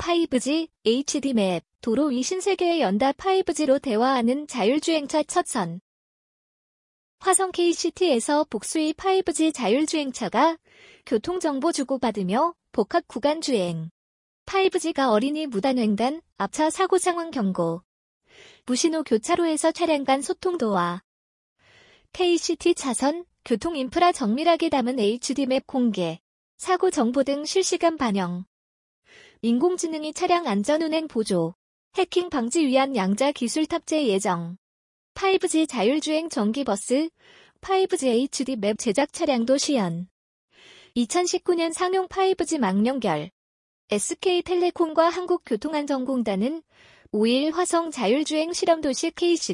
5G, HD 맵, 도로 위 신세계에 연다 5G로 대화하는 자율주행차 첫선. 화성 KCT에서 복수의 5G 자율주행차가 교통정보 주고받으며 복합 구간 주행. 5G가 어린이 무단횡단, 앞차 사고 상황 경고. 무신호 교차로에서 차량 간 소통 도와. KCT 차선, 교통 인프라 정밀하게 담은 HD맵 공개. 사고 정보 등 실시간 반영. 인공지능이 차량 안전운행 보조. 해킹 방지 위한 양자 기술 탑재 예정. 5G 자율주행 전기버스, 5G HD 맵 제작 차량도 시연. 2019년 상용 5G 망 연결. SK텔레콤과 한국교통안전공단은 5일 화성 자율주행 실험도시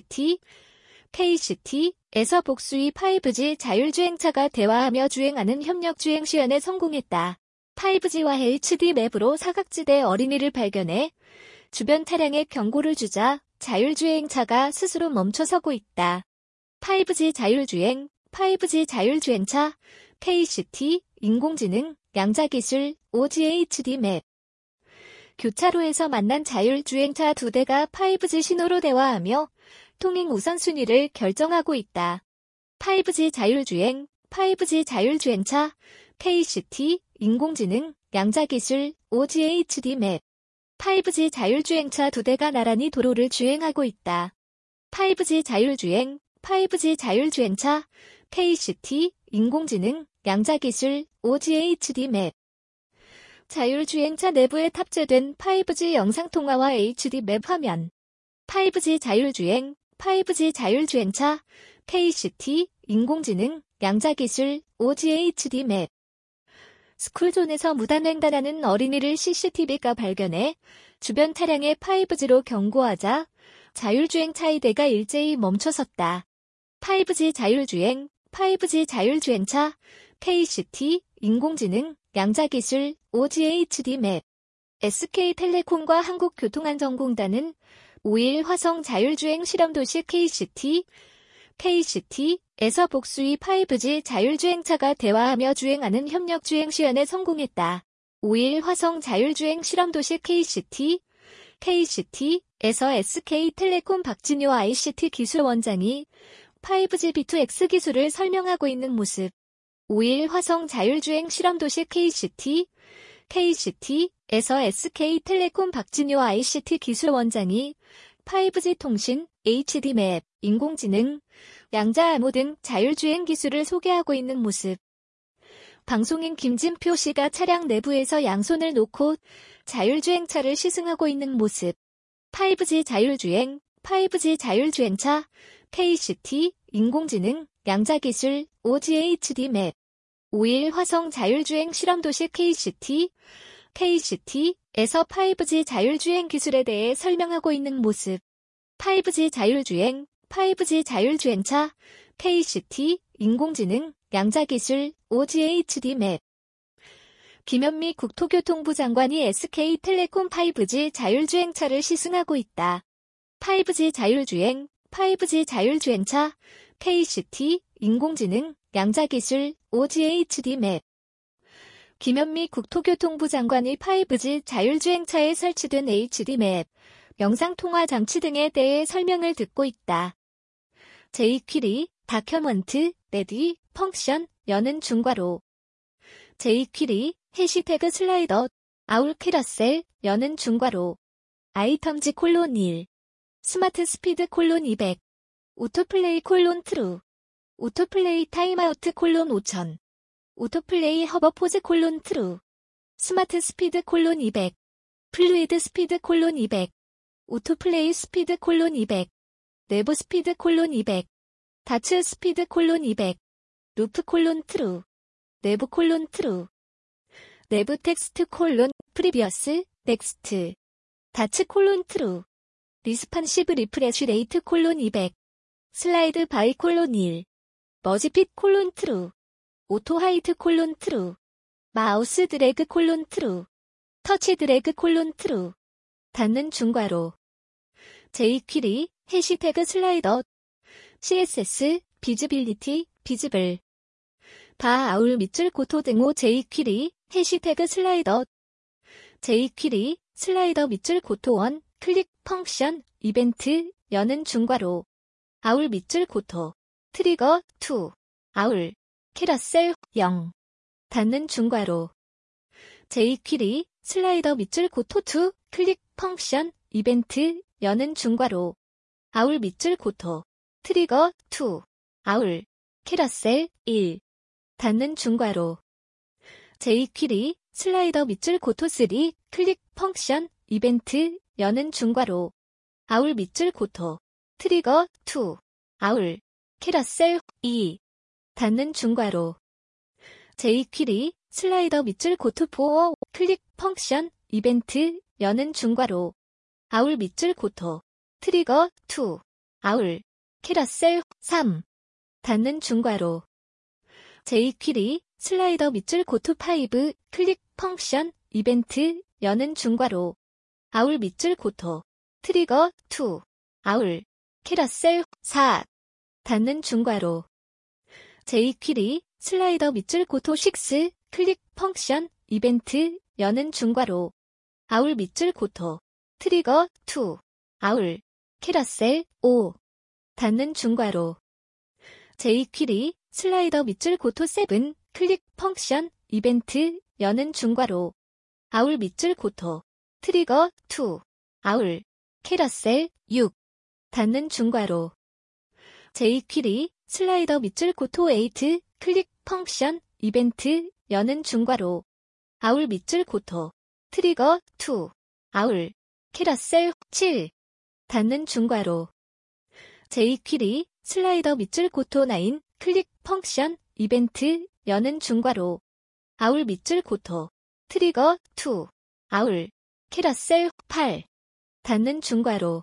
KCT에서 복수의 5G 자율주행차가 대화하며 주행하는 협력주행 시연에 성공했다. 5G와 HD 맵으로 사각지대 어린이를 발견해 주변 차량에 경고를 주자 자율주행차가 스스로 멈춰서고 있다. 5G 자율주행, 5G 자율주행차, KCT, 인공지능, 양자기술, OGHD 맵. 교차로에서 만난 자율주행차 2대가 5G 신호로 대화하며 통행 우선순위를 결정하고 있다. 5G 자율주행, 5G 자율주행차, KCT, 인공지능, 양자기술, OGHD 맵. 5G 자율주행차 2대가 나란히 도로를 주행하고 있다. 5G 자율주행, 5G 자율주행차, KCT, 인공지능, 양자기술, OGHD 맵. 자율주행차 내부에 탑재된 5G 영상통화와 HD 맵 화면. 5G 자율주행, 5G 자율주행차, KCT, 인공지능, 양자기술, OGHD 맵. 스쿨존에서 무단횡단하는 어린이를 CCTV가 발견해 주변 차량에 5G로 경고하자 자율주행차 2대가 일제히 멈춰섰다. 5G 자율주행, 5G 자율주행차, KCT, 인공지능, 양자기술, OGHD 맵. SK텔레콤과 한국교통안전공단은 5일 화성 자율주행 실험도시 KCT에서 복수의 5G 자율주행차가 대화하며 주행하는 협력주행 시연에 성공했다. 5일 화성 자율주행 실험도시 KCT에서 SK텔레콤 박진효 ICT 기술원장이 5G B2X 기술을 설명하고 있는 모습. 5일 화성 자율주행 실험도시 KCT에서 SK텔레콤 박진효 ICT 기술원장이 5G 통신, HD 맵, 인공지능, 양자 암호 등 자율주행 기술을 소개하고 있는 모습. 방송인 김진표 씨가 차량 내부에서 양손을 놓고 자율주행차를 시승하고 있는 모습. 5G 자율주행, 5G 자율주행차, KCT, 인공지능, 양자기술, OGHD 맵. 5일 화성 자율주행 실험도시 KCT에서 5G 자율주행 기술에 대해 설명하고 있는 모습. 5G 자율주행, 5G 자율주행차, KCT, 인공지능, 양자기술, OGHD 맵. 김현미 국토교통부 장관이 SK텔레콤 5G 자율주행차를 시승하고 있다. 5G 자율주행, 5G 자율주행차, KCT, 인공지능, 양자기술, OGHD 맵. 김현미 국토교통부 장관이 5G 자율주행차에 설치된 HD 맵, 영상통화 장치 등에 대해 설명을 듣고 있다. jQuery, 다큐먼트, 레디, 펑션, 여는 중괄호. jQuery, 해시태그 슬라이더, 아울 캐러셀, 여는 중괄호. 아이텀즈 콜론 1. 스마트 스피드 콜론 200. 오토플레이 콜론 트루. 오토플레이 타임아우트 콜론 5000. 오토플레이 허버포즈 콜론 트루. 스마트 스피드 콜론 200. 플루이드 스피드 콜론 200. 오토플레이 스피드 콜론 200. 내부 스피드 콜론 200. 다츠 스피드 콜론 200. 루프 콜론 트루. 내부 콜론 트루. 내부 텍스트 콜론 프리비어스 넥스트. 다츠 콜론 트루. 리스판시브 리프레쉬 레이트 콜론 200. 슬라이드 바이 콜론 1. 머지핏 콜론 트루. 오토 하이트 콜론 트루. 마우스 드래그 콜론 트루. 터치 드래그 콜론 트루. 닫는 중괄호. jQuery, 해시태그 슬라이더. CSS, 비즈빌리티, 비즈블. 바 아울 밑줄 고토 등호 jQuery, 해시태그 슬라이더. jQuery, 슬라이더 밑줄 고토 1 클릭 펑션 이벤트 여는 중괄호 아울 밑줄 고토 트리거 2 아울 캐러셀 0 닫는 중괄호 jQuery 슬라이더 밑줄 고토 2 클릭 펑션 이벤트 여는 중괄호 아울 밑줄 고토 트리거 2 아울 캐러셀 1 닫는 중괄호 jQuery 슬라이더 밑줄 고토 3 클릭 펑션 이벤트 여는 중괄호 아울 밑줄 고토 트리거 2 아울 캐러셀 2 닫는 중괄호 jQuery 슬라이더 밑줄 고토 4 클릭 펑션 이벤트 여는 중괄호 아울 밑줄 고토 트리거 2 아울 캐러셀 3 닫는 중괄호 jQuery 슬라이더 밑줄 고토 5 클릭 펑션 이벤트 여는 중괄호 아울 밑줄 고토 트리거 2 아울 캐러셀 4 닫는 중괄호 jQuery 슬라이더 밑줄 고토 6 클릭 펑션 이벤트 여는 중괄호 아울 밑줄 고토 트리거 2 아울 캐러셀 5 닫는 중괄호 jQuery 슬라이더 밑줄 고토 7 클릭 펑션 이벤트 여는 중괄호 아울 밑줄 고토 트리거 2 아울 캐러셀 6 닫는 중괄호 jQuery 슬라이더 밑줄 고토 8 클릭 펑션 이벤트 여는 중괄호 아울 밑줄 고토 트리거 2 아울 캐러셀 7 닫는 중괄호 jQuery 슬라이더 밑줄 고토 9 클릭 펑션 이벤트 여는 중괄호 아울 밑줄 고토 트리거 2 아울 캐러셀 8 닫는 중괄호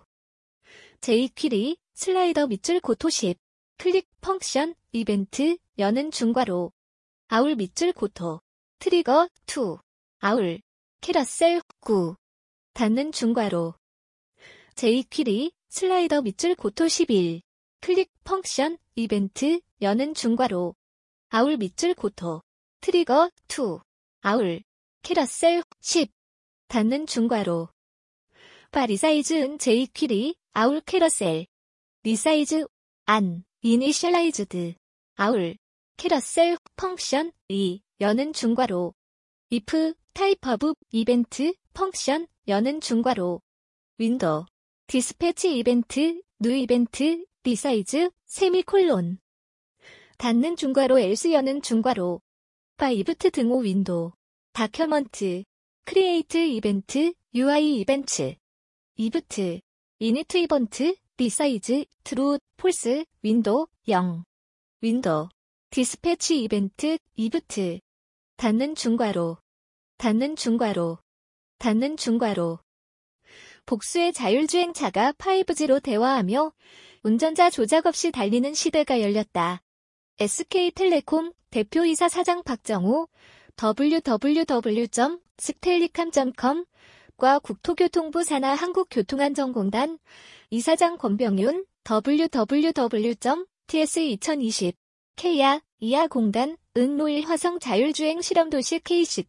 jQuery 슬라이더 밑줄 고토 10 클릭 펑션 이벤트 여는 중괄호 아울 밑줄 고토 트리거 2 아울 캐러셀 9 닫는 중괄호 jQuery 슬라이더 밑줄 고토 11 클릭 펑션 이벤트 여는 중괄호 아울 밑줄 고토 트리거 2 아울 캐러셀 10 닫는 중괄호 파리사이즈은 jQuery 아울 캐러셀 리사이즈 안 이니셜라이즈드 아울 캐러셀 펑션 2 여는 중괄호 if 타입 오브 이벤트 펑션 여는 중괄호 윈도우 디스패치 이벤트 뉴 이벤트 리사이즈 세미콜론 닫는 중괄호 else 여는 중괄호 파이브트 등호 윈도우 다큐먼트 크리에이트 이벤트 UI 이벤트 이브트 이니트 이번트 리사이즈 트루 폴스 윈도우 0 윈도우 디스패치 이벤트 이브트 닫는 중괄호 닫는 중괄호 닫는 중괄호 복수의 자율주행차가 5G로 대화하며 운전자 조작 없이 달리는 시대가 열렸다. SK텔레콤 대표이사 사장 박정우 www.스텔리캄.com과 국토교통부 산하 한국교통안전공단 이사장 권병윤 www.ts2020k야 이하 공단 응로일 화성 자율주행 실험도시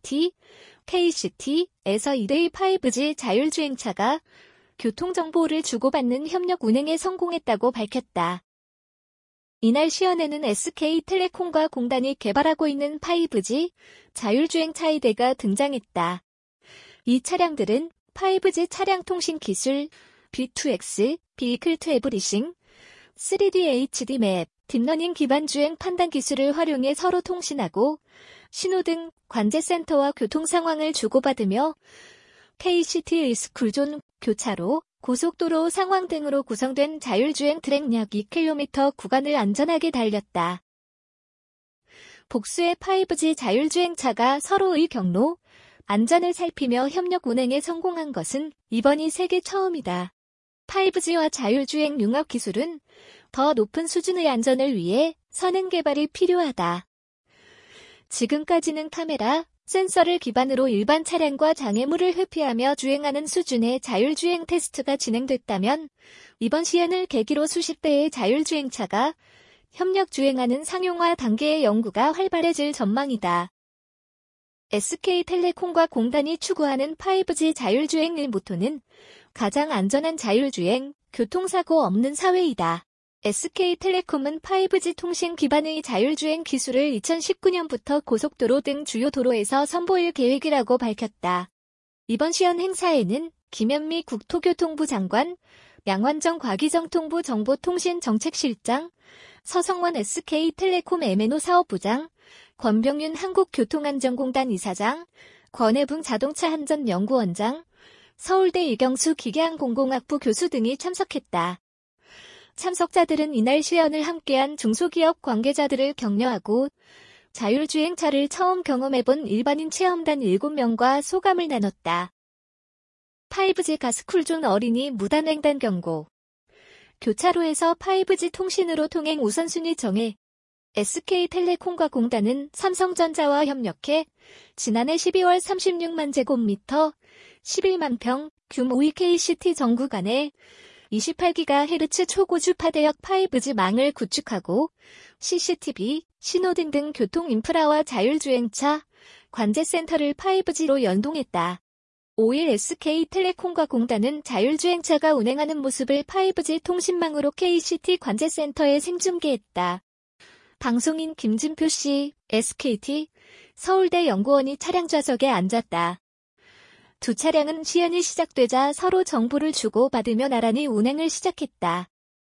KCT에서 2대2 5G 자율주행차가 교통정보를 주고받는 협력 운행에 성공했다고 밝혔다. 이날 시연에는 SK텔레콤과 공단이 개발하고 있는 5G 자율주행차 2대가 등장했다. 이 차량들은 5G 차량 통신 기술, V2X, Vehicle to Everything, 3D HD 맵, 딥러닝 기반 주행 판단 기술을 활용해 서로 통신하고 신호등, 관제센터와 교통 상황을 주고받으며 KCT의 스쿨존, 교차로, 고속도로 상황 등으로 구성된 자율주행 트랙 약 2km 구간을 안전하게 달렸다. 복수의 5G 자율주행차가 서로의 경로, 안전을 살피며 협력 운행에 성공한 것은 이번이 세계 처음이다. 5G와 자율주행 융합 기술은 더 높은 수준의 안전을 위해 선행 개발이 필요하다. 지금까지는 카메라, 센서를 기반으로 일반 차량과 장애물을 회피하며 주행하는 수준의 자율주행 테스트가 진행됐다면 이번 시연을 계기로 수십 대의 자율주행차가 협력 주행하는 상용화 단계의 연구가 활발해질 전망이다. SK텔레콤과 공단이 추구하는 5G 자율주행의 모토는 가장 안전한 자율주행, 교통사고 없는 사회이다. SK텔레콤은 5G 통신 기반의 자율주행 기술을 2019년부터 고속도로 등 주요 도로에서 선보일 계획이라고 밝혔다. 이번 시연 행사에는 김현미 국토교통부 장관, 양환정 과기정통부 정보통신정책실장, 서성원 SK텔레콤 M&O 사업부장, 권병윤 한국교통안전공단 이사장, 권혜붕 자동차안전연구원장, 서울대 이경수 기계항공공학부 교수 등이 참석했다. 참석자들은 이날 시연을 함께한 중소기업 관계자들을 격려하고 자율주행차를 처음 경험해본 일반인 체험단 7명과 소감을 나눴다. 5G 가스쿨존 어린이 무단횡단 경고. 교차로에서 5G 통신으로 통행 우선순위 정해 SK텔레콤과 공단은 삼성전자와 협력해 지난해 12월 36만 제곱미터, 11만 평 규모의 KCT 정 구간에 28GHz 초고주 파대역 5G 망을 구축하고 CCTV, 신호등 등 교통 인프라와 자율주행차, 관제센터를 5G로 연동했다. 5일 SK텔레콤과 공단은 자율주행차가 운행하는 모습을 5G 통신망으로 KCT 관제센터에 생중계했다. 방송인 김진표 씨, SKT, 서울대 연구원이 차량 좌석에 앉았다. 두 차량은 시연이 시작되자 서로 정보를 주고받으며 나란히 운행을 시작했다.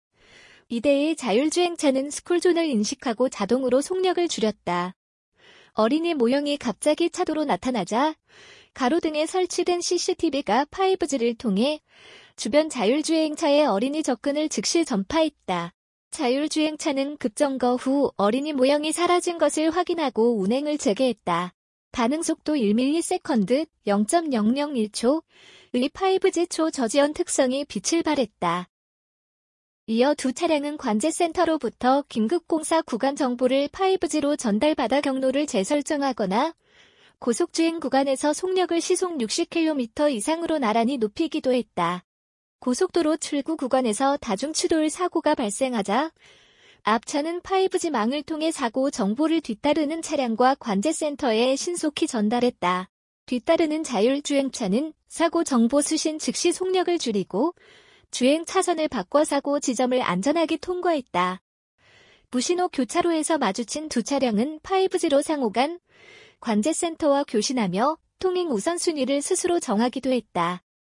이대의 자율주행차는 스쿨존을 인식하고 자동으로 속력을 줄였다. 어린이 모형이 갑자기 차도로 나타나자 가로등에 설치된 CCTV가 5G를 통해 주변 자율주행차의 어린이 접근을 즉시 전파했다. 자율주행차는 급정거 후 어린이 모형이 사라진 것을 확인하고 운행을 재개했다. 반응속도 1ms, 0.001초의 5G 초저지연 특성이 빛을 발했다. 이어 두 차량은 관제센터로부터 긴급공사 구간 정보를 5G로 전달받아 경로를 재설정하거나 고속주행 구간에서 속력을 시속 60km 이상으로 나란히 높이기도 했다. 고속도로 출구 구간에서 다중추돌 사고가 발생하자 앞차는 5G 망을 통해 사고 정보를 뒤따르는 차량과 관제센터에 신속히 전달했다. 뒤따르는 자율주행차는 사고 정보 수신 즉시 속력을 줄이고 주행 차선을 바꿔 사고 지점을 안전하게 통과했다. 무신호 교차로에서 마주친 두 차량은 5G로 상호간 관제센터와 교신하며 통행 우선순위를 스스로 정하기도 했다.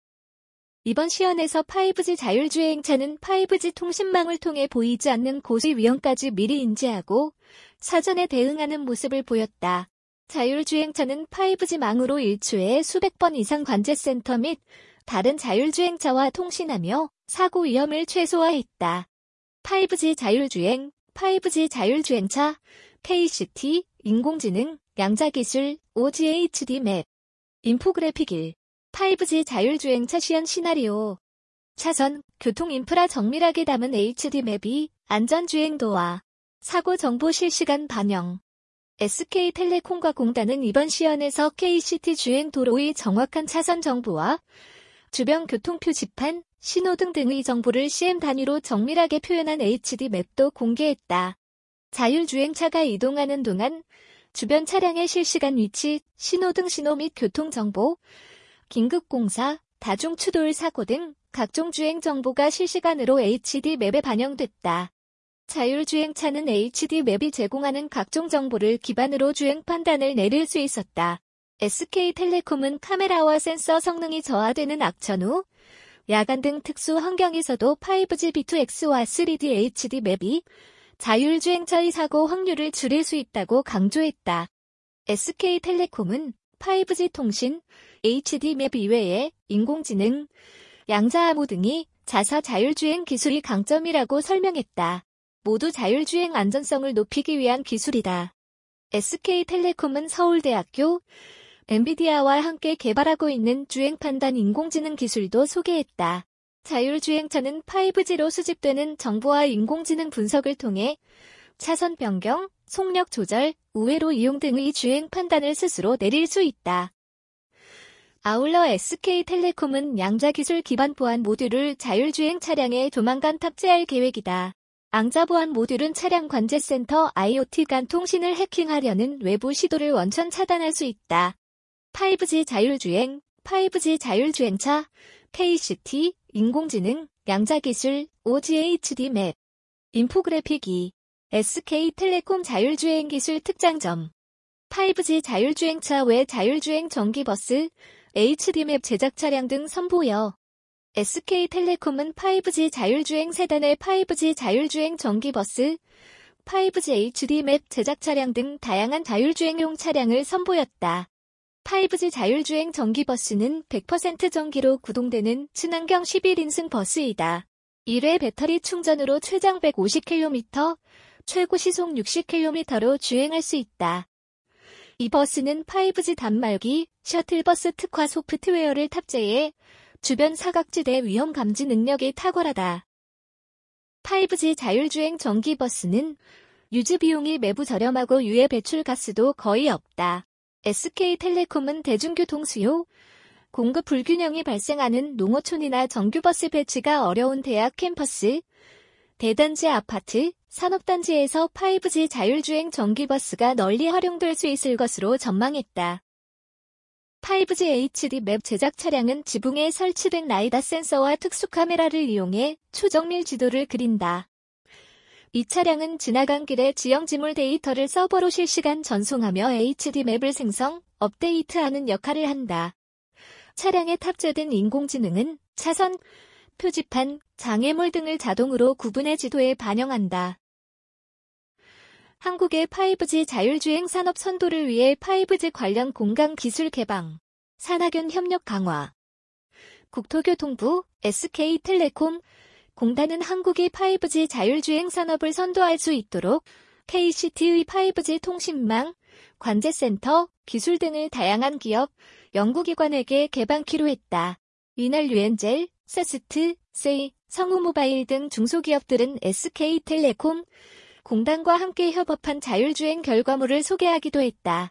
이번 시연에서 5G 자율주행차는 5G 통신망을 통해 보이지 않는 고수의 위험까지 미리 인지하고 사전에 대응하는 모습을 보였다. 자율주행차는 5G 망으로 1초에 수백 번 이상 관제센터 및 다른 자율주행차와 통신하며 사고 위험을 최소화했다. 5G 자율주행, 5G 자율주행차, KCT, 인공지능, 양자기술, OGHD 맵, 인포그래픽 1. 5G 자율주행차 시연 시나리오. 차선, 교통 인프라 정밀하게 담은 HD 맵이 안전주행도와 사고 정보 실시간 반영. SK텔레콤과 공단은 이번 시연에서 KCT 주행 도로의 정확한 차선 정보와 주변 교통 표지판, 신호등 등의 정보를 CM 단위로 정밀하게 표현한 HD 맵도 공개했다. 자율주행차가 이동하는 동안 주변 차량의 실시간 위치, 신호등 신호 및 교통정보, 긴급공사, 다중추돌 사고 등 각종 주행 정보가 실시간으로 HD 맵에 반영됐다. 자율주행차는 HD 맵이 제공하는 각종 정보를 기반으로 주행 판단을 내릴 수 있었다. SK텔레콤은 카메라와 센서 성능이 저하되는 악천 후, 야간 등 특수 환경에서도 5G V2X와 3D HD 맵이 자율주행차의 사고 확률을 줄일 수 있다고 강조했다. SK텔레콤은 5G 통신, HD 맵 이외에 인공지능, 양자암호 등이 자사 자율주행 기술이 강점이라고 설명했다. 모두 자율주행 안전성을 높이기 위한 기술이다. SK텔레콤은 서울대학교, 엔비디아와 함께 개발하고 있는 주행판단 인공지능 기술도 소개했다. 자율주행차는 5G로 수집되는 정보와 인공지능 분석을 통해 차선 변경, 속력 조절, 우회로 이용 등의 주행 판단을 스스로 내릴 수 있다. 아울러 SK텔레콤은 양자기술 기반 보안 모듈을 자율주행 차량에 조만간 탑재할 계획이다. 앙자보안 모듈은 차량 관제센터 IoT 간 통신을 해킹하려는 외부 시도를 원천 차단할 수 있다. 5G 자율주행, 5G 자율주행차, KCT, 인공지능, 양자기술, OGHD 맵. 인포그래픽 2. SK텔레콤 자율주행 기술 특장점. 5G 자율주행차 외 자율주행 전기버스, HD맵 제작 차량 등 선보여. SK텔레콤은 5G 자율주행 세단의 5G 자율주행 전기버스, 5G HD맵 제작 차량 등 다양한 자율주행용 차량을 선보였다. 5G 자율주행 전기버스는 100% 전기로 구동되는 친환경 11인승 버스이다. 1회 배터리 충전으로 최장 150km, 최고 시속 60km로 주행할 수 있다. 이 버스는 5G 단말기, 셔틀버스 특화 소프트웨어를 탑재해 주변 사각지대 위험 감지 능력이 탁월하다. 5G 자율주행 전기버스는 유지 비용이 매우 저렴하고 유해 배출 가스도 거의 없다. SK텔레콤은 대중교통 수요, 공급 불균형이 발생하는 농어촌이나 정규버스 배치가 어려운 대학 캠퍼스, 대단지 아파트, 산업단지에서 5G 자율주행 전기버스가 널리 활용될 수 있을 것으로 전망했다. 5G HD 맵 제작 차량은 지붕에 설치된 라이다 센서와 특수 카메라를 이용해 초정밀 지도를 그린다. 이 차량은 지나간 길의 지형 지물 데이터를 서버로 실시간 전송하며 HD 맵을 생성, 업데이트하는 역할을 한다. 차량에 탑재된 인공지능은 차선, 표지판, 장애물 등을 자동으로 구분해 지도에 반영한다. 한국의 5G 자율주행 산업 선도를 위해 5G 관련 공간 기술 개방, 산학연 협력 강화. 국토교통부, SK텔레콤, 공단은 한국이 5G 자율주행 산업을 선도할 수 있도록 KCT의 5G 통신망, 관제센터, 기술 등을 다양한 기업, 연구기관에게 개방키로 했다. 이날 유엔젤, 세스트, 세이, 성우모바일 등 중소기업들은 SK텔레콤, 공단과 함께 협업한 자율주행 결과물을 소개하기도 했다.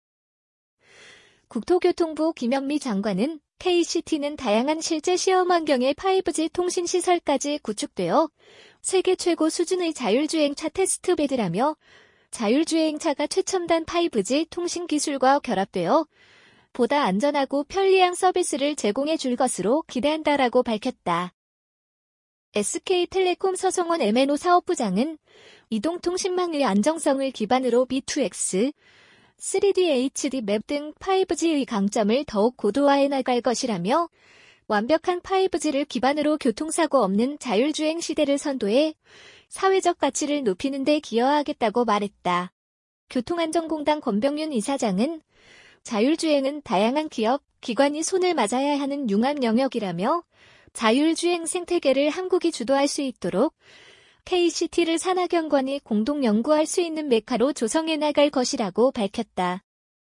국토교통부 김현미 장관은 KCT는 다양한 실제 시험 환경의 5G 통신 시설까지 구축되어 세계 최고 수준의 자율주행차 테스트베드라며 자율주행차가 최첨단 5G 통신 기술과 결합되어 보다 안전하고 편리한 서비스를 제공해 줄 것으로 기대한다라고 밝혔다. SK텔레콤 서성원 MNO 사업부장은 이동통신망의 안정성을 기반으로 B2X, 3D HD 맵 등 5G의 강점을 더욱 고도화해 나갈 것이라며 완벽한 5G를 기반으로 교통사고 없는 자율주행 시대를 선도해 사회적 가치를 높이는 데 기여하겠다고 말했다. 교통안전공단 권병윤 이사장은 자율주행은 다양한 기업, 기관이 손을 맞아야 하는 융합 영역이라며 자율주행 생태계를 한국이 주도할 수 있도록 KCT를 산학연관이 공동 연구할 수 있는 메카로 조성해 나갈 것이라고 밝혔다.